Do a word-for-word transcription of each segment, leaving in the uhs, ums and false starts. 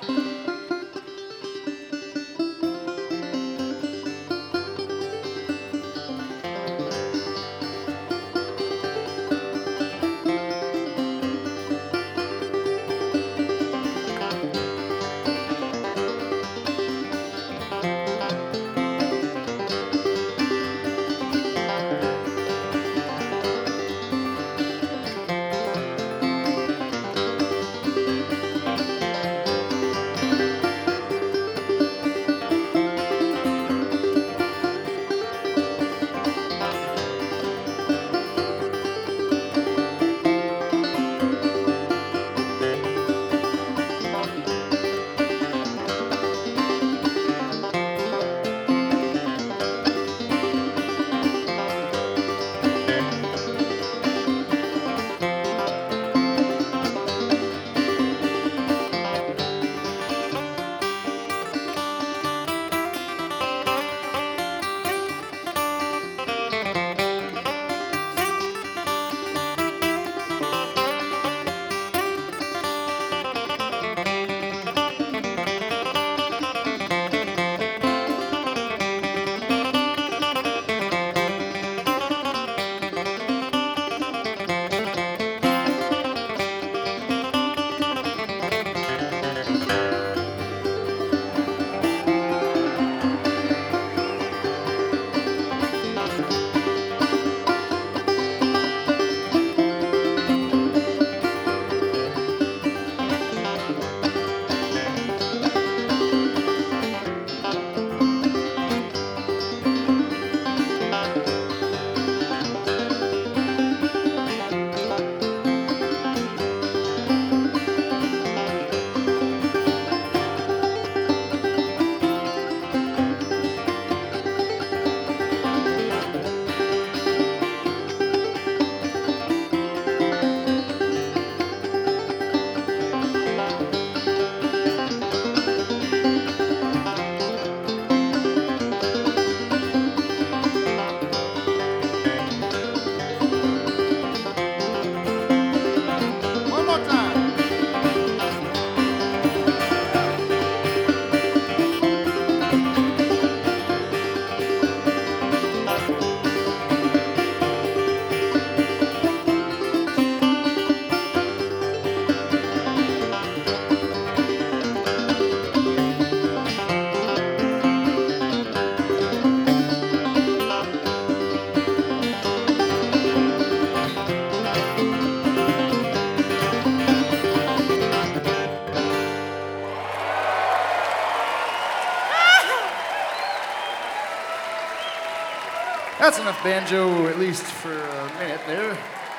That's enough banjo, at least for a minute there.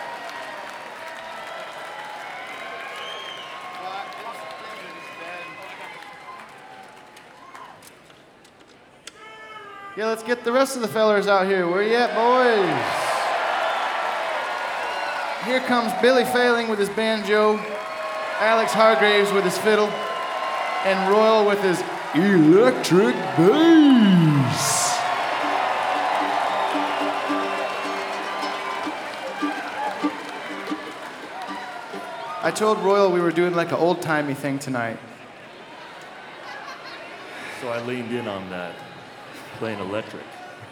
Yeah, let's get the rest of the fellers out here. Where you at, boys? Here comes Billy Failing with his banjo, Alex Hargraves with his fiddle, and Royal with his electric bass. I told Royal we were doing like an old-timey thing tonight. So I leaned in on that, playing electric.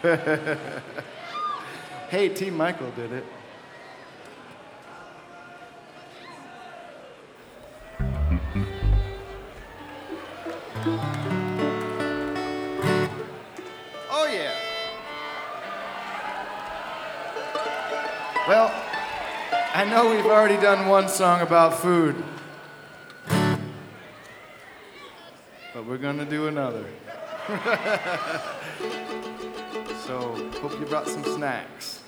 Hey, Team Michael did it. Oh, yeah. Well, I know we've already done one song about food, but we're gonna do another. So, hope you brought some snacks.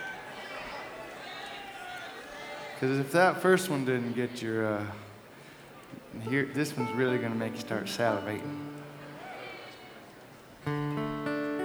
Because if that first one didn't get your, uh, here, this one's really gonna make you start salivating.